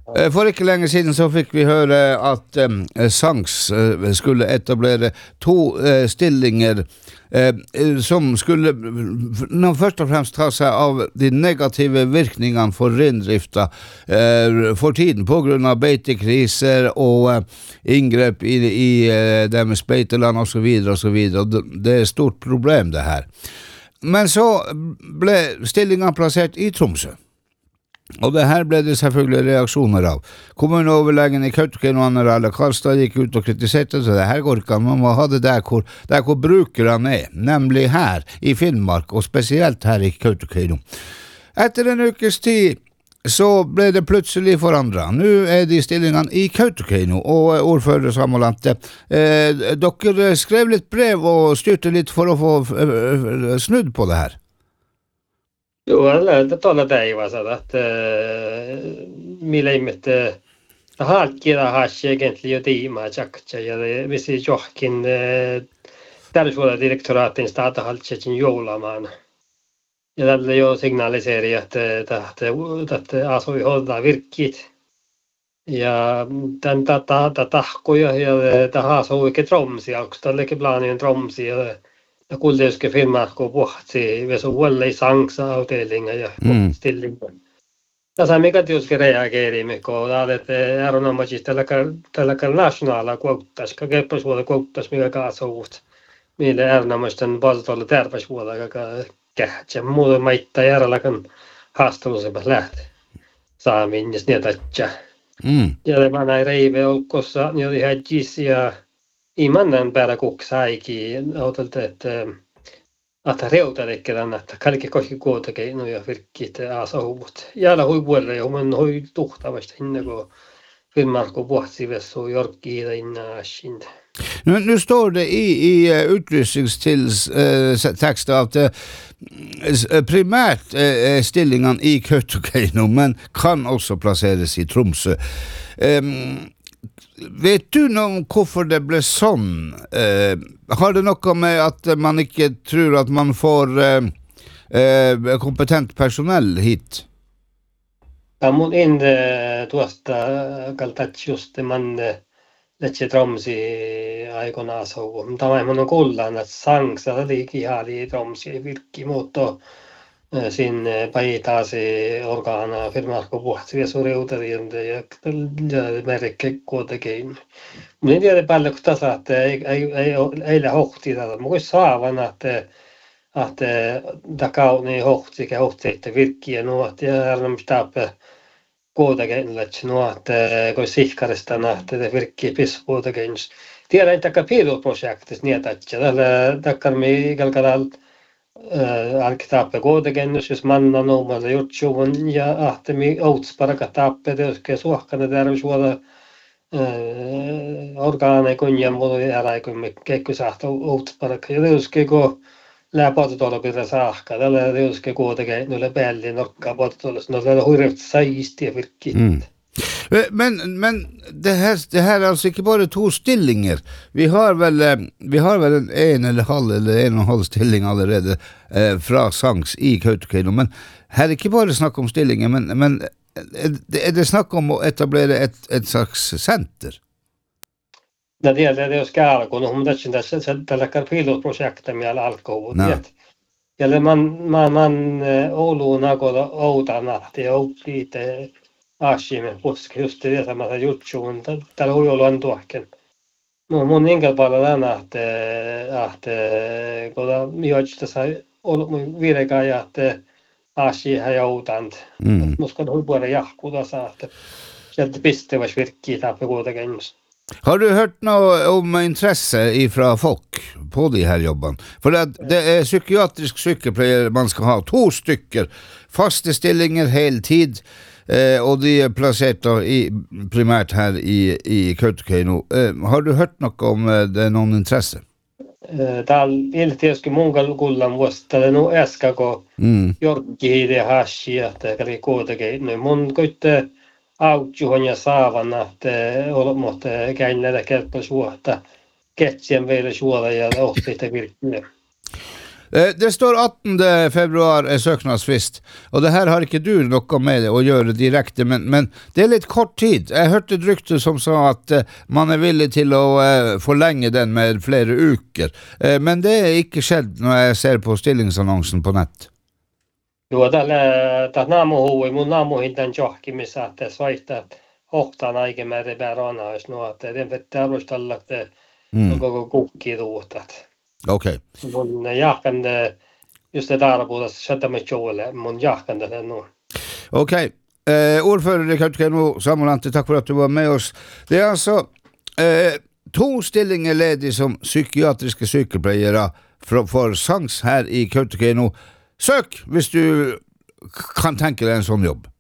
For ikke lenge siden så fikk vi høre at Sanks skulle etablere to stillinger som skulle først og fremst ta seg av de negative virkningene for reindrifta for tiden på grunn av beitekriser og inngrep i deres beiteland og så videre og så videre. Det et stort problem det her. Men så ble stillingene plassert i Tromsø. Og det her ble det selvfølgelig reaksjoner av. Kommuneoverlegen i Kautokeino, Anne-Rale Karlstad, gikk ut og kritiserte, så det her går ikke an. Man må ha det der hvor brukerne nemlig her i Finnmark, og spesielt her i Kautokeino. Etter en ukes tid så ble det plutselig forandret. Nå de stillingene i Kautokeino, og ordfører Samalante. Dere skrev litt brev og styrte litt for å få snudd på det her. Jo, det talar dig va så att mileimet halkira hash egentligen det ma jakcha ja vi ser johkin därför direktoraten starta halchen jola man. Ja det jo signaliserar att alltså vi håller virkit. Ja den tahkoja ja taha så oikein Tromsi alkusta leke planin Tromsi ja kuulleeske firma kun pohti veso huolei Sanksa avdelinga ja stillinga. Tässä mikä tietysti reageerimme kun että aeronomasi tällä nationala kuuttas keppä suola kuuttas mikä kaasuut millä aeronomisten valtolla terveys vuoda kähtsä muuta maittaa järjelläkan haastelusepas lähti saamin ja snietatja. Ja det var näin reive olkossa niin häjis ja imannen päällä kuksaikin autolta että reutalekkelen että kaikki koski kuotakeino ja virkit asahuvut. Jäällä hui vuorre ja man hui tuhtavasti inne kun firman kun puhti vessu jorkki inna askin. Nu står det i utrustningsteksten at primært stillingene i Kautokeino, men kan også plasseres i Tromsø. Vet du noe om hvorfor det ble sånn? Har det noe med at man ikke tror at man får kompetent personell hit? Ja, mun tuosta kaltat just man lähtee Tromsi aikana asuu. Tämä on kuullaan, että Sanksa liiki hali Tromsi virkki muutto sinne paitasi organa firmarko puhti ja suriuterien ja merkke kuitenkin. Mun en tiedä paljon kun tasa, että ei hohti tätä. Mun olisi saavan, että takauni hohti ja että virkkiä nuot ja ärnäm stappe kuitenkin nuot kun sihkarista että virkkiä piss kuitenkin. Tiedän, että pilotprojektis niin että tällä takarmi kalkadal arkitappe kuitenkin, jos manna nuomalla jutsuun ja ahtemi outsparaka tappe, jos suokkana terveysvuoda orgaanei kun ja muuta eräikymme kekkysahto outsparaka. Ja tietysti kun läpototolo pitää saakka, tällä tietysti kuitenkin noille päälle nokkaa pototolossa, no tällä huirevt saisti ja virkki. Men det här är alltså inte bara to stillinger. Vi har väl en eller en halv stilling allerede fra Sanks i Kautokeino, men här är inte bara snakk om stillinger, men det snakk om å etablere ett slags senter. Det gäller det ska alkon om det inte tällä pilotprojektet med alkohol. Eller man Ouluna kolla outana det outlite Ashimen puske just det samma jutsuun tällä huijolan tuokken. No mun enkä paljon tänä että koda miojista sai ollut virka ja että Ashi har joutant. Muskon huipuolella jahkuta saa että sieltä pistäväs virkkiä tappe kuitenkin. Har du hørt noe om intresse fra folk på de her jobbene? For det psykiatrisk sykepleier man skal ha 2 stykker, faste stillinger hele tid, og de plassert primært her i Kautokeino. Har du hørt noe om det noen interesse? Täällä iltiöskin mun kullan vuosta no äskäko jorkki det hashi että kävi kuitenkin mun koitte autjuhon ja saavana että olmotte käynneillä kertoi suotta ketsien vielä suola ja ohtiita virkkiä. Det står 18. februar søknadsfrist, og det her har ikke du noe med det å gjøre direkte, men det litt kort tid. Jeg hørte et rykte som sa at man villig til å forlenge den med flere uker, men det ikke skjedd når jeg ser på stillingsannonsen på nett. Joo, tällä namuhui, mun namuhintan johkimissa, että soittaa hohtaan aikemäärin päärana, jos nuotte. Den vettä alustalla, että koko kukki ruutat. Okei. Mun jahkan, just det där på sätta med kjole, mun jahkan det nu. Okej. Ordfører i Kautokeino, Samuel, takk for at du var med oss. Det altså 2 stillinger ledig som psykiatriske sykepleiere for SANKS her i Kautokeino. Søk hvis du kan tenke deg en sånn jobb.